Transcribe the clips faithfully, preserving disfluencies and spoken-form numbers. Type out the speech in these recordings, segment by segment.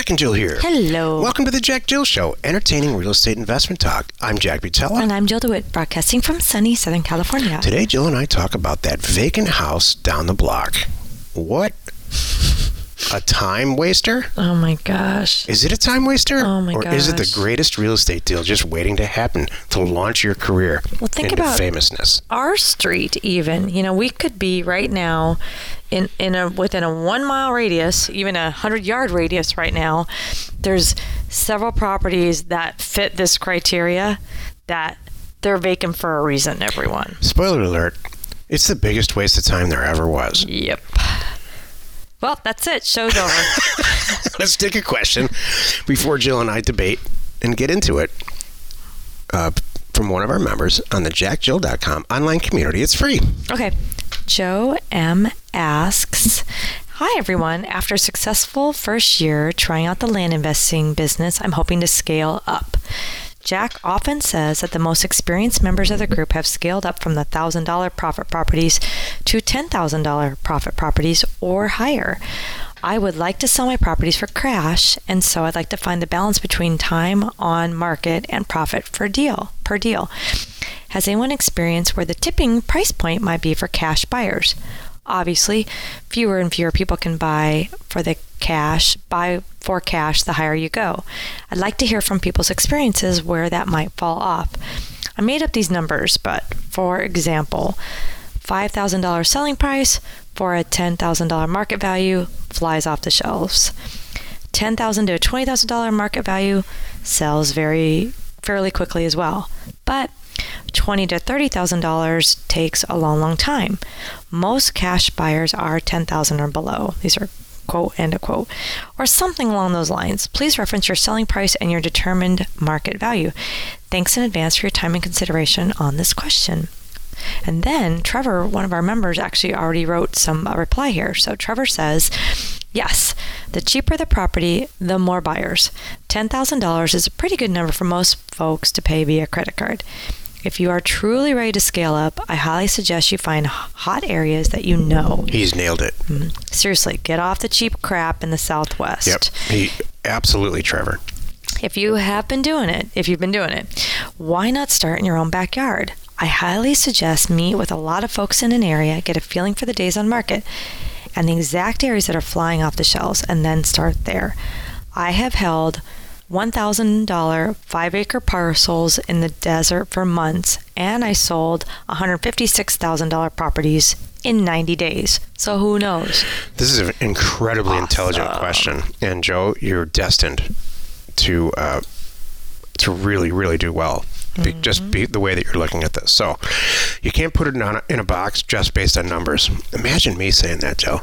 Jack and Jill here. Hello. Welcome to the Jack Jill Show, entertaining real estate investment talk. I'm Jack Butella. And I'm Jill DeWitt, broadcasting from sunny Southern California. Today, Jill and I talk about that vacant house down the block. What? A time waster? Oh my gosh. Is it a time waster? Oh my or gosh. is it the greatest real estate deal just waiting to happen to launch your career Well, think into about famousness? Our street, even. You know, we could be right now in, in a within a one mile radius, even a hundred yard radius right now. There's several properties that fit this criteria that they're vacant for a reason, everyone. Spoiler alert, it's the biggest waste of time there ever was. Yep. Well, that's it. Show's over. Let's take a question before Jill and I debate and get into it uh, from one of our members on the jack jill dot com online community. It's free. Okay. Joe M. asks, hi, everyone. After a successful first year trying out the land investing business, I'm hoping to scale up. Jack often says that the most experienced members of the group have scaled up from the one thousand dollars profit properties to ten thousand dollars profit properties or higher. I would like to sell my properties for cash, and so I'd like to find the balance between time on market and profit for deal per deal. Has anyone experienced where the tipping price point might be for cash buyers? Obviously, fewer and fewer people can buy for the cash, buy for cash the higher you go. I'd like to hear from people's experiences where that might fall off. I made up these numbers, but for example, five thousand dollars selling price for a ten thousand dollars market value flies off the shelves. ten thousand dollars to twenty thousand dollars market value sells very fairly quickly as well. But twenty thousand to thirty thousand dollars takes a long, long time. Most cash buyers are ten thousand dollars or below. These are quote, end of quote, or something along those lines. Please reference your selling price and your determined market value. Thanks in advance for your time and consideration on this question. And then Trevor, one of our members, actually already wrote some uh, reply here. So Trevor says, yes, the cheaper the property, the more buyers. ten thousand dollars is a pretty good number for most folks to pay via credit card. If you are truly ready to scale up, I highly suggest you find hot areas that you know. He's nailed it. Mm. Seriously, get off the cheap crap in the Southwest. Yep. He absolutely, Trevor. If you have been doing it, if you've been doing it, why not start in your own backyard? I highly suggest meet with a lot of folks in an area, get a feeling for the days on market and the exact areas that are flying off the shelves, and then start there. I have held one thousand dollars five-acre parcels in the desert for months, and I sold one hundred fifty-six thousand dollars properties in ninety days. So who knows? This is an incredibly awesome. intelligent question. And Joe, you're destined to uh, to really, really do well. Be, mm-hmm. Just be the way that you're looking at this. So you can't put it in a, in a box just based on numbers. Imagine me saying that, Joe.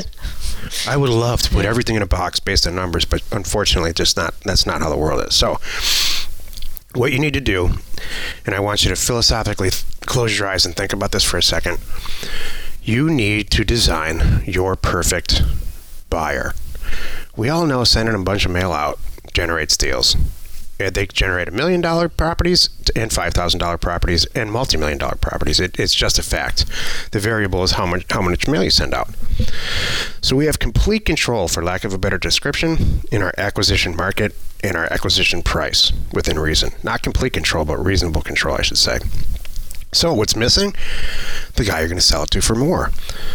I would love to put everything in a box based on numbers, but unfortunately, just not. That's not how the world is. So what you need to do, and I want you to philosophically th- close your eyes and think about this for a second. You need to design your perfect buyer. We all know sending a bunch of mail out generates deals. They generate a million dollar properties and five thousand dollar properties and multi-million dollar properties. It, it's just a fact. The variable is how much how much mail you send out. So we have complete control, for lack of a better description, in our acquisition market and our acquisition price within reason. Not complete control, but reasonable control, I should say. So what's missing? The guy you're going to sell it to for more.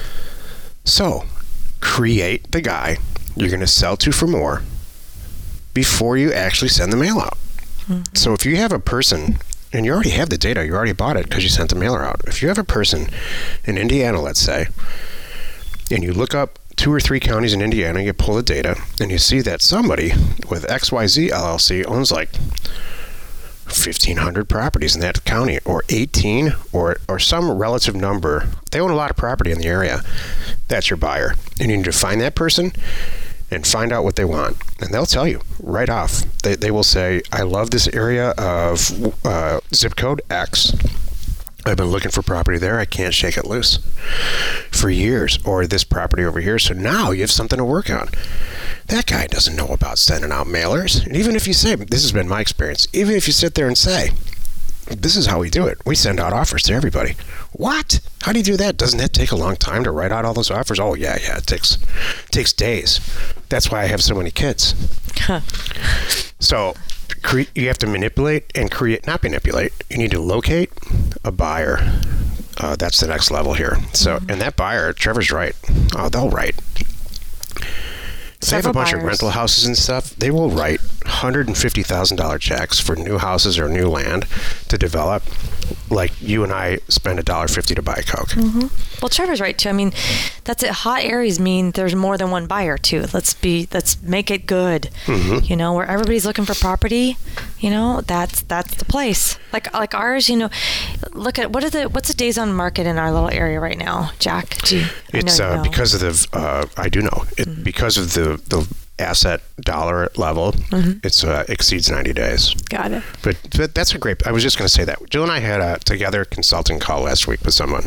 So create the guy you're going to sell to for more before you actually send the mail out. Mm-hmm. So if you have a person, and you already have the data, you already bought it because you sent the mailer out. If you have a person in Indiana, let's say, and you look up two or three counties in Indiana, you pull the data, and you see that somebody with X Y Z L L C owns like fifteen hundred properties in that county, or eighteen, or or some relative number. They own a lot of property in the area. That's your buyer. And you need to find that person and find out what they want. And they'll tell you right off. They they will say, I love this area of uh, zip code X. I've been looking for property there. I can't shake it loose for years. Or this property over here. So now you have something to work on. That guy doesn't know about sending out mailers. And even if you say, this has been my experience, even if you sit there and say, this is how we do it. We send out offers to everybody. What? How do you do that? Doesn't that take a long time to write out all those offers? Oh, yeah, yeah. It takes takes days. That's why I have so many kids. Huh. So cre- you have to manipulate and create, not manipulate. You need to locate a buyer. Uh, that's the next level here. So, mm-hmm. and that buyer, Trevor's right. Oh, they'll write. If they have a bunch buyers. of rental houses and stuff, they will write one hundred fifty thousand dollars checks for new houses or new land to develop, like you and I spend one dollar fifty to buy a Coke. Mm-hmm. Well, Trevor's right, too. I mean, that's it. Hot areas mean there's more than one buyer, too. Let's be, let's make it good. Mm-hmm. You know, where everybody's looking for property, you know, that's that's the place. Like like ours, you know, look at, what are the, what's the days on market in our little area right now, Jack? Gee, it's I know uh, you know. because of the, uh, I do know, it, mm-hmm. because of the, the asset dollar level, mm-hmm. it's uh, exceeds ninety days. Got it. But, but that's a great, I was just going to say that. Jill and I had a together consulting call last week with someone.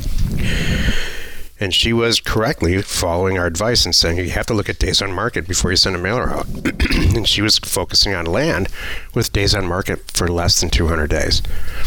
And she was correctly following our advice and saying you have to look at days on market before you send a mailer out. And she was focusing on land with days on market for less than two hundred days.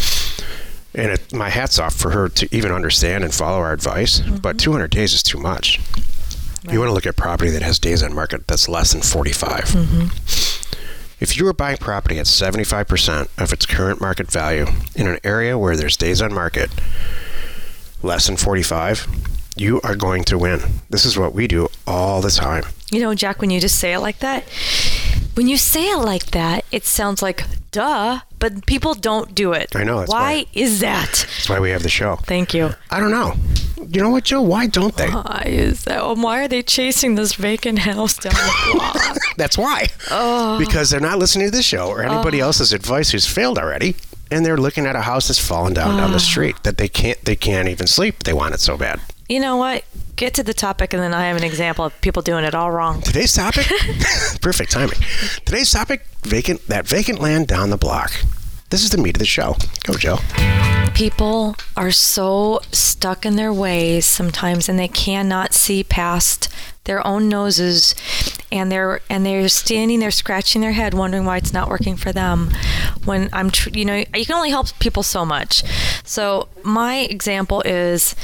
And it, my hat's off for her to even understand and follow our advice. Mm-hmm. But two hundred days is too much. Right. You want to look at property that has days on market that's less than forty-five. Mm-hmm. If you were buying property at seventy-five percent of its current market value in an area where there's days on market less than forty-five, you are going to win. This is what we do all the time. You know, Jack, when you just say it like that, when you say it like that, it sounds like, duh, but people don't do it. I know. That's why, why is that? That's why we have the show. Thank you. I don't know. You know what, Joe? Why don't they? Why is that? Why are they chasing this vacant house down the block? That's why. Oh. Because they're not listening to this show or anybody oh. else's advice who's failed already. And they're looking at a house that's fallen down oh. down the street that they can't they can't even sleep. They want it so bad. You know what? Get to the topic, and then I have an example of people doing it all wrong. Today's topic, perfect timing. Today's topic, vacant that vacant land down the block. This is the meat of the show. Go, Joe. People are so stuck in their ways sometimes, and they cannot see past their own noses, and they're and they're standing there scratching their head, wondering why it's not working for them. When I'm, tr- you know, you can only help people so much. So my example is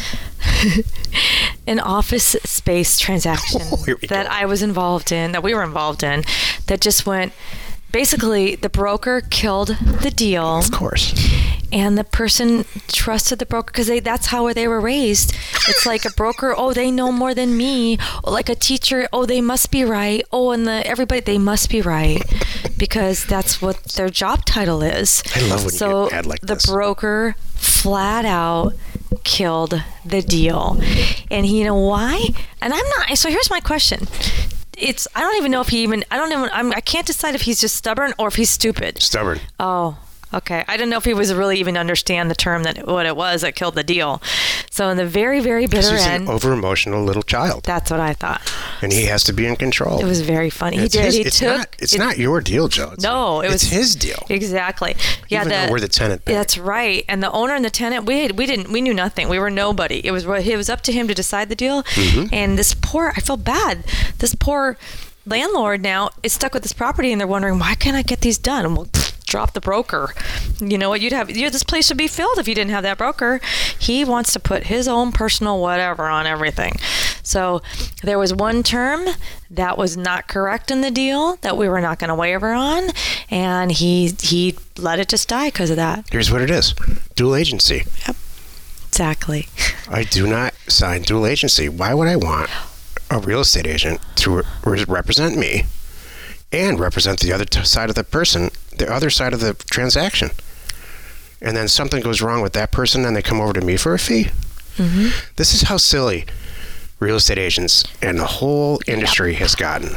an office space transaction oh, that go. I was involved in, that we were involved in, that just went. Basically, the broker killed the deal. Of course. And the person trusted the broker because they that's how they were raised. It's like a broker, oh, they know more than me. Or like a teacher, oh, they must be right. Oh, and the everybody, they must be right. Because that's what their job title is. I love when so you get ad like the this. The broker flat out killed the deal. And you know why? And I'm not, so here's my question. It's, I don't even know if he even, I don't even, I'm, I can't decide if he's just stubborn or if he's stupid. Stubborn. Oh, okay. I didn't know if he was really even understand the term that what it was that killed the deal. So in the very, very bitter he's end. He's an over-emotional little child. That's what I thought. And he has to be in control. It was very funny. It's he did. His, he it's took. Not, it's it, not your deal, Joe. It's no, it was it's his deal. Exactly. Yeah, Even the, though we're the tenant. Bank. That's right. And the owner and the tenant, we had, we didn't, we knew nothing. We were nobody. It was it was up to him to decide the deal. Mm-hmm. And this poor, I felt bad. This poor landlord now is stuck with this property, and they're wondering, why can't I get these done? And we'll drop the broker. You know what? You'd have you, this place would be filled if you didn't have that broker. He wants to put his own personal whatever on everything. So there was one term that was not correct in the deal that we were not going to waiver on, and he he let it just die because of that. Here's what it is: dual agency. Yep. Exactly. I do not sign dual agency. Why would I want a real estate agent to re- represent me and represent the other t- side of the person, the other side of the transaction? And then something goes wrong with that person and they come over to me for a fee? Mm-hmm. This is how silly real estate agents and the whole industry yep. has gotten.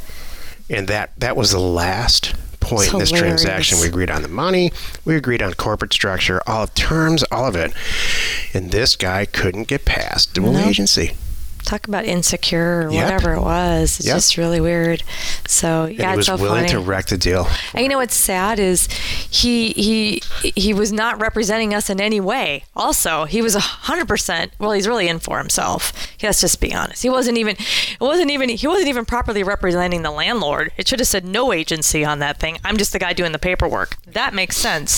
And that, that was the last point in this transaction. We agreed on the money, we agreed on corporate structure, all of terms, all of it. And this guy couldn't get past dual nope. agency. Talk about insecure or Yep. whatever it was. It's Yep. just really weird. So And yeah, he was it's so willing funny. to wreck the deal. And you know what's sad is he he he was not representing us in any way. Also, he was a hundred percent. Well, he's really in for himself. Let's just be honest. He wasn't even. It wasn't even. He wasn't even properly representing the landlord. It should have said no agency on that thing. I'm just the guy doing the paperwork. That makes sense.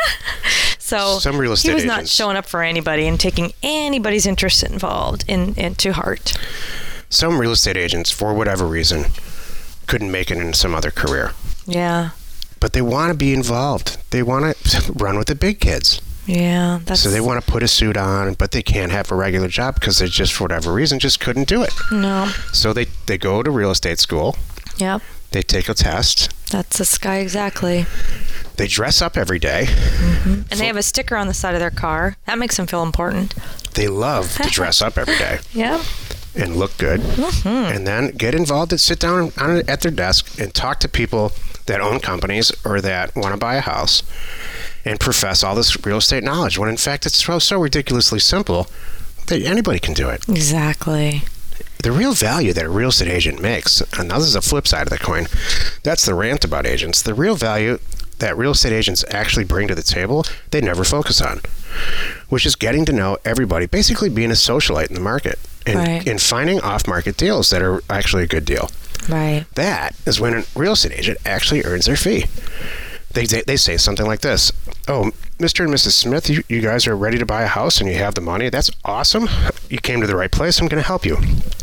So Some real estate he was not agents- showing up for anybody and taking anybody's interest involved in, in to heart. Some real estate agents, for whatever reason, couldn't make it in some other career. Yeah. But they want to be involved. They want to run with the big kids. Yeah. That's So they want to put a suit on, but they can't have a regular job because they just, for whatever reason, just couldn't do it. no. So they, they go to real estate school. Yep. They take a test. That's this guy exactly. They dress up every day. And they have a sticker on the side of their car. That makes them feel important. They love to dress up every day Yeah. and look good. Mm-hmm. And then get involved and sit down on, at their desk and talk to people that own companies or that want to buy a house and profess all this real estate knowledge, when in fact it's so, so ridiculously simple that anybody can do it. Exactly. The real value that a real estate agent makes, and this is the flip side of the coin, that's the rant about agents. The real value that real estate agents actually bring to the table, they never focus on, which is getting to know everybody, basically being a socialite in the market and, Right. and finding off-market deals that are actually a good deal. Right. That is when a real estate agent actually earns their fee. They, they, they say something like this: "Oh, Mister and Missus Smith, you, you guys are ready to buy a house and you have the money. That's awesome. You came to the right place. I'm going to help you.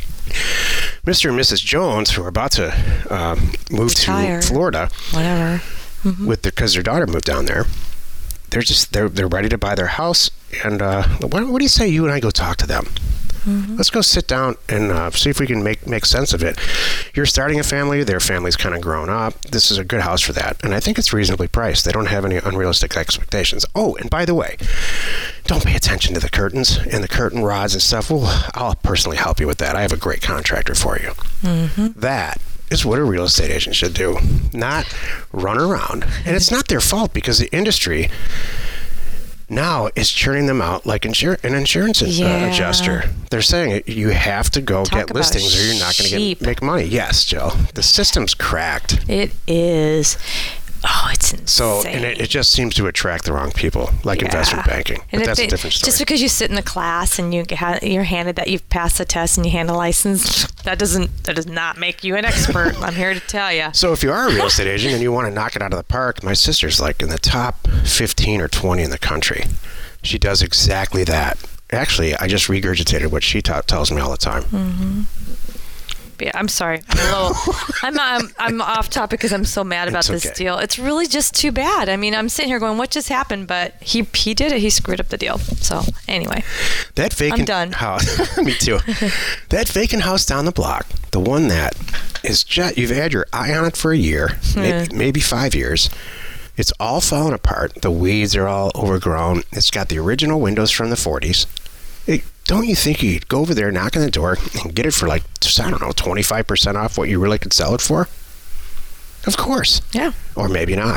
Mister and Missus Jones, who are about to uh, move Retire. to Florida Whatever. with their, because their daughter moved down there, they're just they're they're ready to buy their house. And uh, what, what do you say you and I go talk to them? Mm-hmm. Let's go sit down and uh, see if we can make make sense of it. You're starting a family. Their family's kind of grown up. This is a good house for that, and I think it's reasonably priced. They don't have any unrealistic expectations. Oh, and by the way, don't pay attention to the curtains and the curtain rods and stuff. Well, I'll personally help you with that. I have a great contractor for you." Mm-hmm. That is what a real estate agent should do, not run around. And it's not their fault, because the industry now is churning them out like insur- an insurance uh, Yeah. adjuster. They're saying you have to go Talk get about listings or you're not going to sheep. get make money. Yes, Jill. The system's cracked. It is. Oh, it's insane. So, and it, it just seems to attract the wrong people, like Yeah. investment banking. But And if that's they- a different story. Just because you sit in the class and you ha- you're handed that you've passed the test and you hand a license, that doesn't that does not make you an expert. I'm here to tell you. So if you are a real estate agent and you want to knock it out of the park, my sister's like in the top fifteen or twenty in the country. She does exactly that. Actually, I just regurgitated what she ta- tells me all the time. Mm-hmm. Yeah, I'm sorry. I'm a little. I'm, I'm I'm off topic because I'm so mad about It's this okay. deal. It's really just too bad. I mean, I'm sitting here going, "What just happened?" But he he did it. He screwed up the deal. So anyway, That vacant done. house, me too. That vacant house down the block, the one that is just, you've had your eye on it for a year, maybe, maybe five years. It's all falling apart. The weeds are all overgrown. It's got the original windows from the forties. It, don't you think you'd go over there, knock on the door, and get it for like, I don't know, twenty-five percent off what you really could sell it for? Of course. yeah. Or maybe not.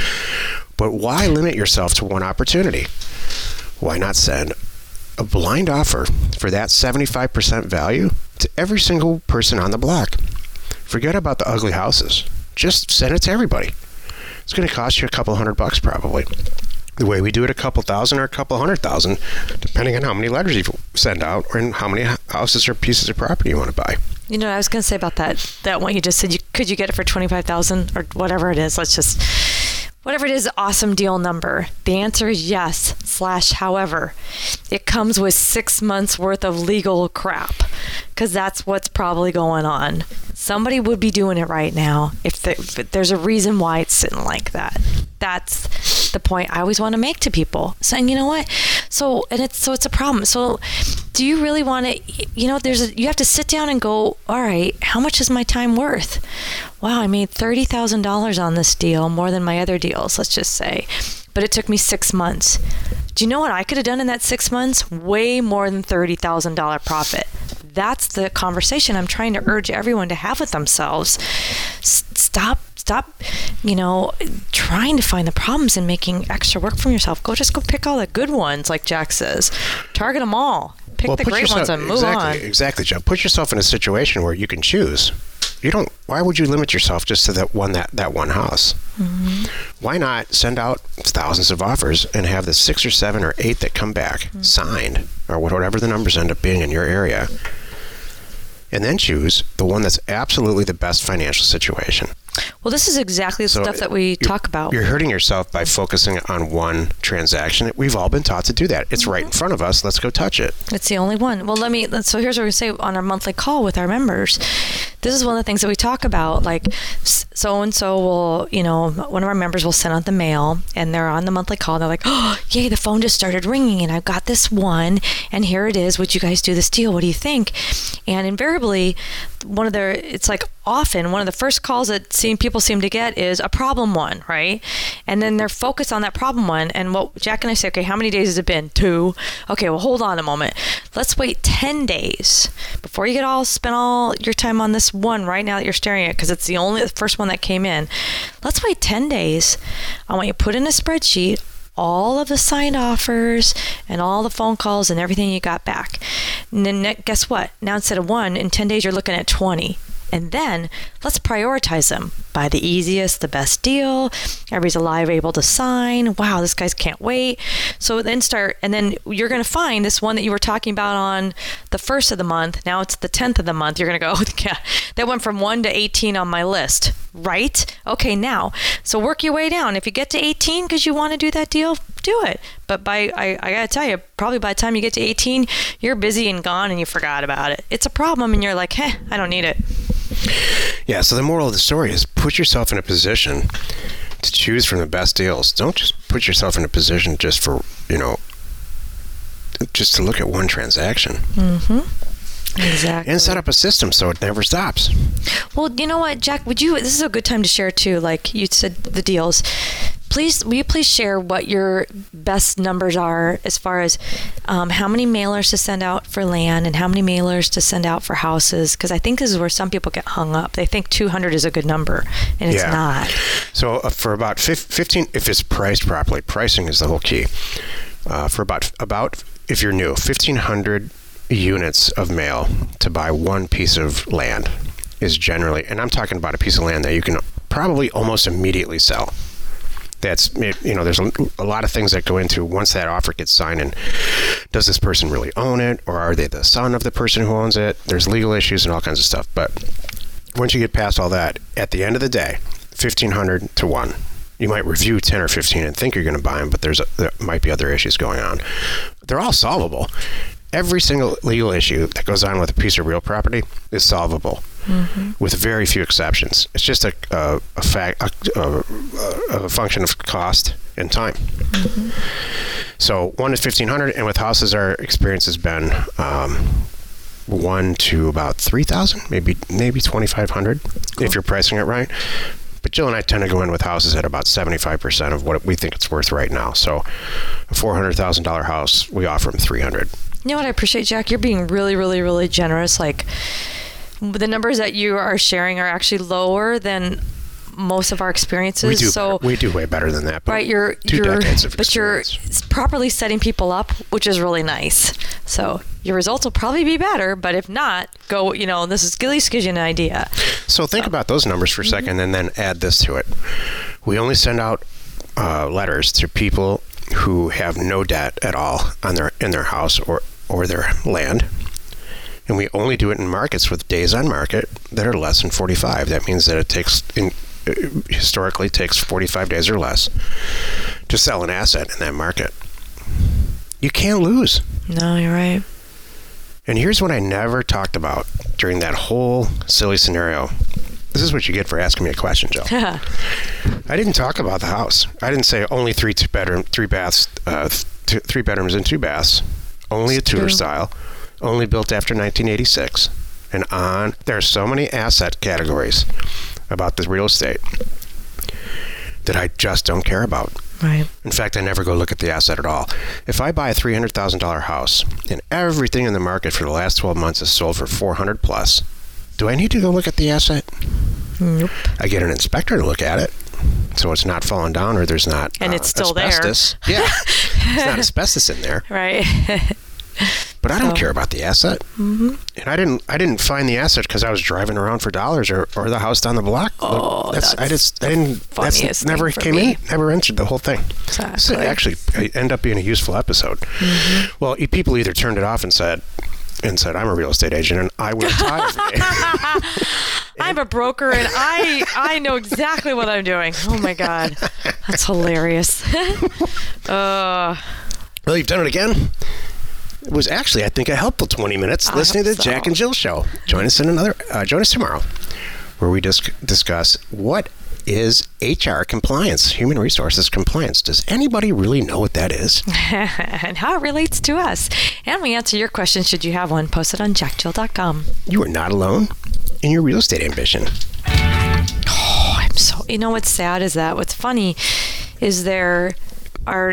But why limit yourself to one opportunity? Why not send a blind offer for that seventy-five percent value to every single person on the block? Forget about the ugly houses. Just send it to everybody. It's going to cost you a couple hundred bucks probably. The way we do it, a couple thousand or a couple hundred thousand, depending on how many letters you send out or how many houses or pieces of property you want to buy. You know, I was going to say about that that one you just said. You could you get it for twenty five thousand or whatever it is? Let's just whatever it is, awesome deal number. The answer is yes. Slash, however, it comes with six months worth of legal crap, because that's what's probably going on. Somebody would be doing it right now if, the, if there's a reason why it's sitting like that. That's the point I always want to make to people, saying, you know what? So and it's so it's a problem. So do you really want to? You know, there's a, you have to sit down and go, all right, how much is my time worth? Wow, I made thirty thousand dollars on this deal, more than my other deals, let's just say. But it took me six months. Do you know what I could have done in that six months? Way more than thirty thousand dollars profit. That's the conversation I'm trying to urge everyone to have with themselves. S- stop, stop, you know, trying to find the problems and making extra work from yourself. Go just go pick all the good ones, like Jack says. Target them all. pick well, the put great yourself, ones and move exactly, on. Exactly, Joe. Put yourself in a situation where you can choose. You don't. Why would you limit yourself just to that one that, that one house? Mm-hmm. Why not send out thousands of offers and have the six or seven or eight that come back mm-hmm. signed, or whatever the numbers end up being in your area, and then choose the one that's absolutely the best financial situation. Well, this is exactly the so stuff that we talk about. You're hurting yourself by focusing on one transaction. We've all been taught to do that. It's mm-hmm. right in front of us. Let's go touch it. It's the only one. Well, let me, so here's what we say on our monthly call with our members. This is one of the things that we talk about. Like, so-and-so will, you know, one of our members will send out the mail, and they're on the monthly call. They're like, oh, yay, the phone just started ringing, and I've got this one, and here it is. Would you guys do this deal? What do you think? And invariably, one of their, it's like often one of the first calls that seem people seem to get is a problem one, right? And then they're focused on that problem one. And what Jack and I say, okay, how many days has it been? Two. Okay, well, hold on a moment. Let's wait ten days before you get all spend all your time on this one right now that you're staring at, because it's the only the first one that came in. Let's wait ten days. I want you to put in a spreadsheet all of the signed offers and all the phone calls and everything you got back. And then guess what? Now instead of one, in ten days you're looking at twenty. And then let's prioritize them by the easiest, the best deal. Everybody's alive, able to sign. Wow, this guy's can't wait. So then start, and then you're going to find this one that you were talking about on the first of the month. Now it's the tenth of the month. You're going to go, oh, yeah, that went from one to eighteen on my list, right? Okay, now, so work your way down. If you get to eighteen because you want to do that deal, do it. But by I, I gotta tell you, probably by the time you get to eighteen, you're busy and gone and you forgot about it. It's a problem and you're like, heh, I don't need it. Yeah, so the moral of the story is put yourself in a position to choose from the best deals. Don't just put yourself in a position just for, you know, just to look at one transaction. Mm-hmm. Exactly. And set up a system so it never stops. Well, you know what, Jack, would you, this is a good time to share too, like you said, the deals. Please, will you please share what your best numbers are as far as um, how many mailers to send out for land and how many mailers to send out for houses? Because I think this is where some people get hung up. They think two hundred is a good number, and it's yeah. not. So uh, for about fifteen, if it's priced properly, pricing is the whole key. Uh, for about, about, if you're new, fifteen hundred units of mail to buy one piece of land is generally, and I'm talking about a piece of land that you can probably almost immediately sell. That's, you know, there's a, a lot of things that go into once that offer gets signed, and does this person really own it, or are they the son of the person who owns it? There's legal issues and all kinds of stuff. But once you get past all that, at the end of the day, fifteen hundred to one. You might review ten or fifteen and think you're going to buy them, but there's a, there might be other issues going on. They're all solvable. Every single legal issue that goes on with a piece of real property is solvable, mm-hmm. with very few exceptions. It's just a a, a, fact, a, a, a function of cost and time. Mm-hmm. So one is fifteen hundred, and with houses, our experience has been um, one to about three thousand, maybe maybe twenty-five hundred, cool. if you're pricing it right. But Jill and I tend to go in with houses at about seventy-five percent of what we think it's worth right now. So a four hundred thousand dollars house, we offer them three hundred thousand dollars. You know what I appreciate, Jack? You're being really, really, really generous. Like, the numbers that you are sharing are actually lower than most of our experiences. We do, so better. We do way better than that. But right, you're, two you're, decades of but you're properly setting people up, which is really nice. So your results will probably be better, but if not, go, you know, this is at least gives you an idea. So think so. about those numbers for a second, mm-hmm. and then add this to it. We only send out uh, letters to people who have no debt at all on their in their house or, or their land. And we only do it in markets with days on market that are less than forty-five. That means that it takes, in, historically, takes forty-five days or less to sell an asset in that market. You can't lose. No, you're right. And here's what I never talked about during that whole silly scenario. This is what you get for asking me a question, Joe. I didn't talk about the house. I didn't say only three two bedroom, three baths, uh, th- three bedrooms and two baths, only a Tudor style, only built after nineteen eighty-six, and on. There are so many asset categories about the real estate that I just don't care about. Right. In fact, I never go look at the asset at all. If I buy a three hundred thousand dollars house and everything in the market for the last twelve months is sold for four hundred plus, do I need to go look at the asset? Nope. I get an inspector to look at it, so it's not falling down or there's not and uh, it's still asbestos. there. Yeah, there's not asbestos in there. Right. But I don't So- care about the asset. Mm-hmm. And I didn't I didn't find the asset because I was driving around for dollars or, or the house down the block. Oh, that's, I that's just I didn't funniest that's thing never for came me. in, never entered the whole thing. Exactly. So it actually it ended up being a useful episode. Mm-hmm. Well, e- people either turned it off and said and said I'm a real estate agent and I wear a tie every day. I'm a broker and I I know exactly what I'm doing. Oh my God, that's hilarious. uh, Well, you've done it again. It was actually, I think, a helpful twenty minutes I listening to hope the so. Jack and Jill show. Join us in another. Uh, join us tomorrow, where we dis- discuss what is H R compliance, human resources compliance. Does anybody really know what that is? and how it relates to us. And we answer your questions should you have one. Post it on jack jill dot com. You are not alone in your real estate ambition. Oh, I'm so. You know what's sad is that what's funny is there are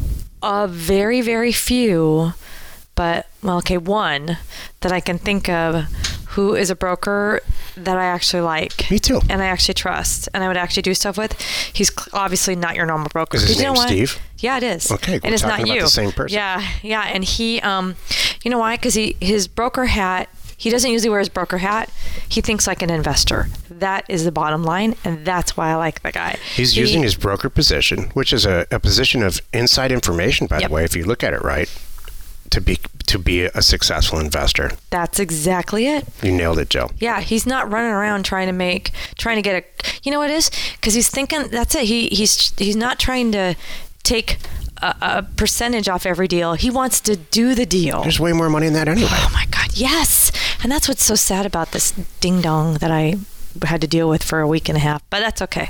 a very, very few, but, well, okay, one that I can think of who is a broker that I actually like. Me too. And I actually trust, and I would actually do stuff with. He's cl- obviously not your normal broker. Is his 'Cause you know name what? Steve? Yeah, it is. Okay, and we're it's talking not about you. the same person. Yeah, yeah, and he, um, you know why? Because he his broker hat. He doesn't usually wear his broker hat. He thinks like an investor. That is the bottom line, and that's why I like the guy. He's He- using his broker position, which is a, a position of inside information, by Yep. the way, if you look at it right, to be to be a successful investor. That's exactly it. You nailed it, Jill. Yeah, he's not running around trying to make, trying to get a, you know what it is? Because he's thinking, that's it. He he's he's not trying to take a, a percentage off every deal. He wants to do the deal. There's way more money in that anyway. Oh my God, yes. And that's what's so sad about this ding dong that I had to deal with for a week and a half, but that's okay.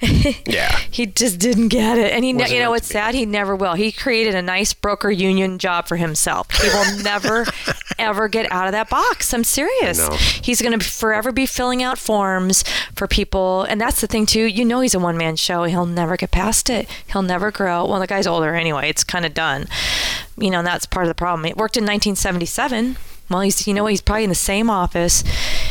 Yeah. He just didn't get it. And he, ne- Wasn't you know meant what's to be. sad? He never will. He created a nice broker union job for himself. He will never, ever get out of that box. I'm serious. I know. He's going to forever be filling out forms for people. And that's the thing, too. You know, he's a one man show. He'll never get past it. He'll never grow. Well, the guy's older anyway. It's kind of done. You know, and that's part of the problem. It worked in nineteen seventy-seven. Well, he's, you know, he's probably in the same office,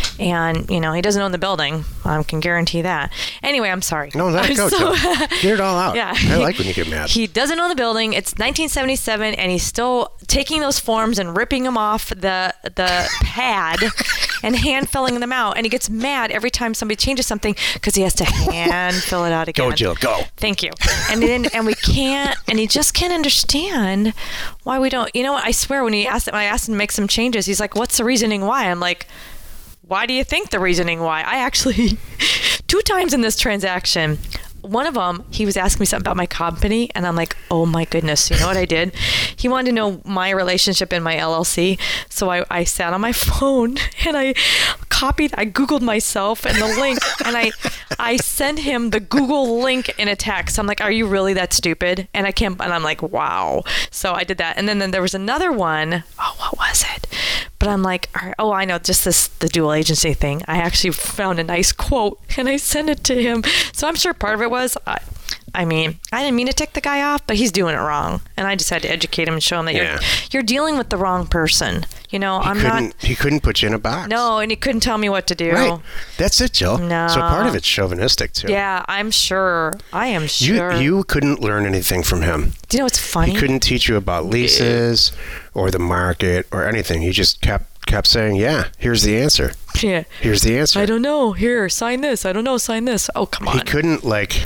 and, you know, he doesn't own the building. I can guarantee that. Anyway, I'm sorry. No, let I'm it go, so- Jill. Get it all out. Yeah. I like when you get mad. He doesn't own the building. It's nineteen seventy-seven, and he's still taking those forms and ripping them off the the pad and hand filling them out. And he gets mad every time somebody changes something because he has to hand fill it out again. Go, Jill, go. Thank you. And then and we can't, and he just can't understand why we don't. You know what? I swear, when he asked, when I asked him to make some changes, he's like, "What's the reasoning why?" I'm like, "Why do you think the reasoning why?" I actually, two times in this transaction, one of them, he was asking me something about my company, and I'm like, oh my goodness, you know what I did? He wanted to know my relationship in my L L C, so I, I sat on my phone, and I copied, I Googled myself and the link, and I I sent him the Google link in a text. I'm like, are you really that stupid? And I can't, and I'm like, wow. So I did that, and then, then there was another one. Oh, what was it? But I'm like, all right, oh, I know, just this, the dual agency thing. I actually found a nice quote, and I sent it to him. So I'm sure part of it was, I, I mean, I didn't mean to tick the guy off, but he's doing it wrong. And I just had to educate him and show him that Yeah. you're you're dealing with the wrong person. You know, He I'm couldn't. not, He couldn't put you in a box. no, and he couldn't tell me what to do. Right. That's it, Jill. No. So part of it's chauvinistic too. Yeah, I'm sure. I am You sure. you couldn't learn anything from him. do you know what's funny? He couldn't teach you about leases or the market or anything. He just kept kept saying, "Yeah, here's the answer. Yeah. Here's the answer." I don't know. Here, sign this. I don't know. Sign this. Oh, come on. He couldn't like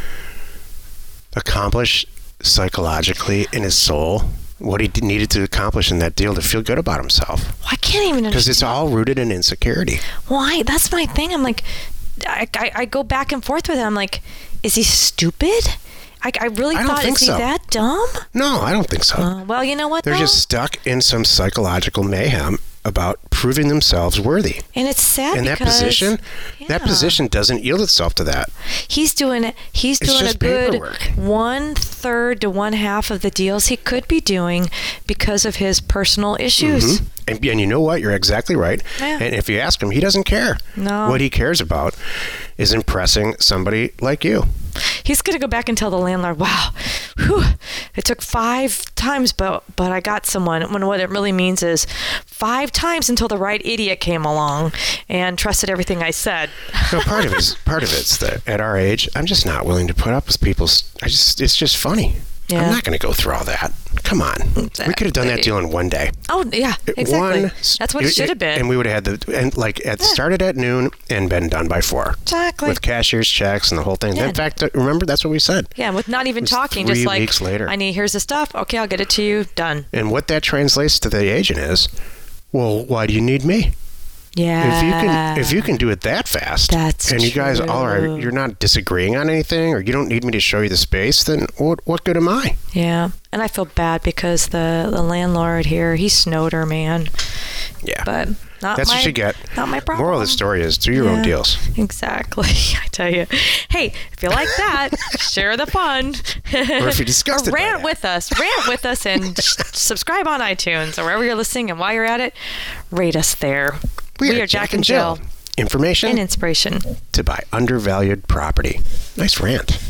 accomplish psychologically in his soul what he d- needed to accomplish in that deal to feel good about himself. I can't even understand. Because it's all rooted in insecurity. Why? That's my thing. I'm like, I, I, I go back and forth with it. I'm like, is he stupid? I, I really I don't thought, think is he so. that dumb? No, I don't think so. Uh, well, you know what, They're though? just stuck in some psychological mayhem about proving themselves worthy. And it's sad And that because position, that yeah. position doesn't yield itself to that. he's doing it. He's It's doing a just good paperwork. one third to one half of the deals he could be doing because of his personal issues. Mhm. And, and you know what? You're exactly right. Yeah. And if you ask him, he doesn't care. No. What he cares about is impressing somebody like you. He's going to go back and tell the landlord, wow, whew, it took five times, but but I got someone. When what it really means is five times until the right idiot came along and trusted everything I said. No, part of it's part of it's that at our age, I'm just not willing to put up with people's. I just it's just funny. Yeah. I'm not going to go through all that. Come on. Exactly. We could have done that deal in one day. Oh, yeah, exactly. One, That's what it, it should have been. And we would have had the, and like, it Yeah. started at noon and been done by four. Exactly. With cashier's checks and the whole thing. Yeah. In fact, remember, that's what we said. Yeah, with not even was talking, three just like, weeks later. I need, here's the stuff. Okay, I'll get it to you. Done. And what that translates to the agent is, well, why do you need me? Yeah. If you can, if you can do it that fast, That's and you guys all are, true. you're not disagreeing on anything, or you don't need me to show you the space, then what, what good am I? Yeah, and I feel bad because the, the landlord here, he snowed her, man. Yeah. But not That's my, what you get. Not my problem. Moral of the story is, do your Yeah, own deals. Exactly. I tell you. Hey, if you like that, share the fun. Or if you're disgusted Or by rant that. with us. Rant with us and subscribe on iTunes or wherever you're listening. And while you're at it, rate us there. We, are Jack and Jill. Information And inspiration. to buy undervalued property. Nice rant.